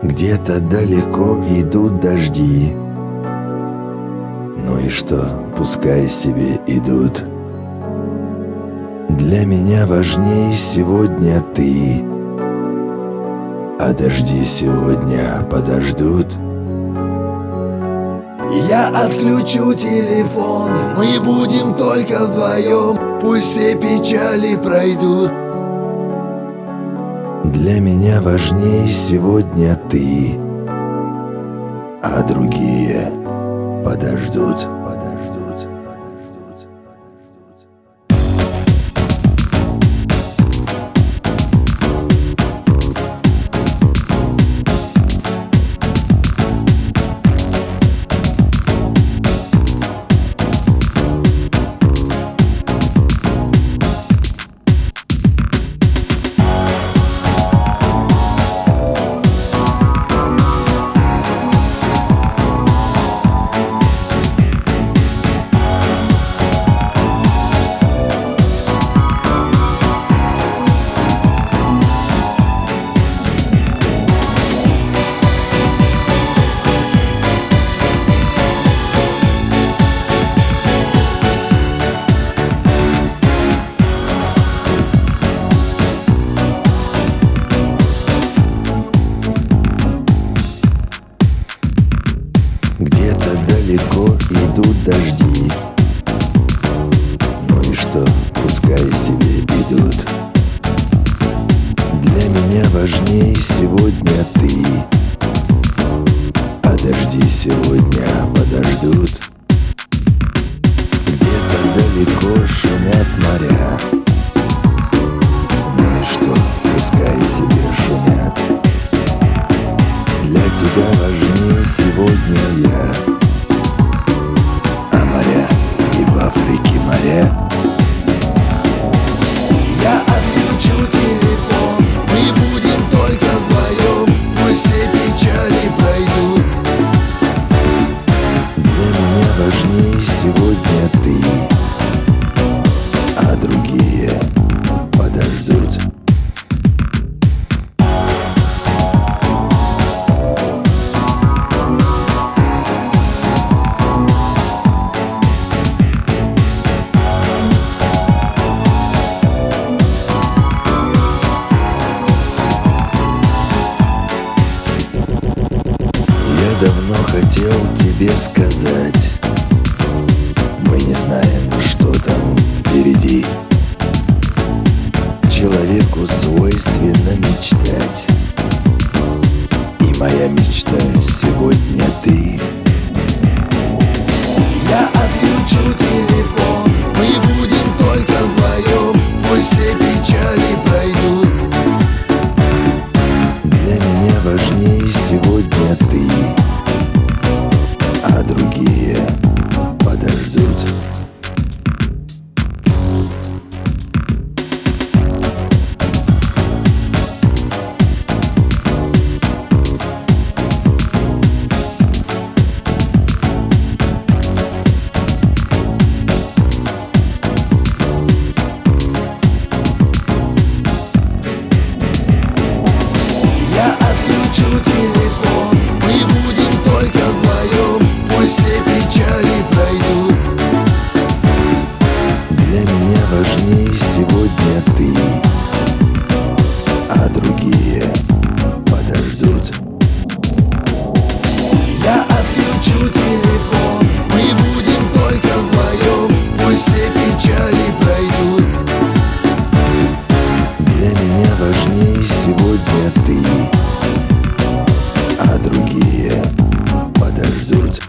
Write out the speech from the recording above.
Где-то далеко идут дожди. Ну и что, пускай себе идут. Для меня важнее сегодня ты, а дожди сегодня подождут. Я отключу телефон, мы будем только вдвоем, пусть все печали пройдут. Для меня важнее сегодня ты, а другие подождут. Где-то далеко идут дожди. Ну и что, пускай себе идут. Для меня важнее сегодня ты, а дожди сегодня подождут. Где-то далеко шумят моря. Ну и что, пускай себе шумят. Для тебя важнее сегодня я, а моря и в Африке моря. Я отключу телефон, мы будем только вдвоем, пусть все печали пройдут. Для меня важнее сегодня ты, а другие подождут. Я давно хотел тебе сказать, мы не знаем, что там впереди. Человеку свойственно мечтать, и моя мечта сегодня ты. Я отключу телефон, мы будем только вдвоем, пусть все печали пройдут. Для меня важнее сегодня ты, а другие подождут. Я отключу телефон, мы будем только вдвоем, пусть все печали пройдут. Для меня важнее сегодня ты, а другие подождут. Я отключу телефон, мы будем только вдвоем, пусть все печали пройдут. Для меня важнее сегодня ты, а другие подождут.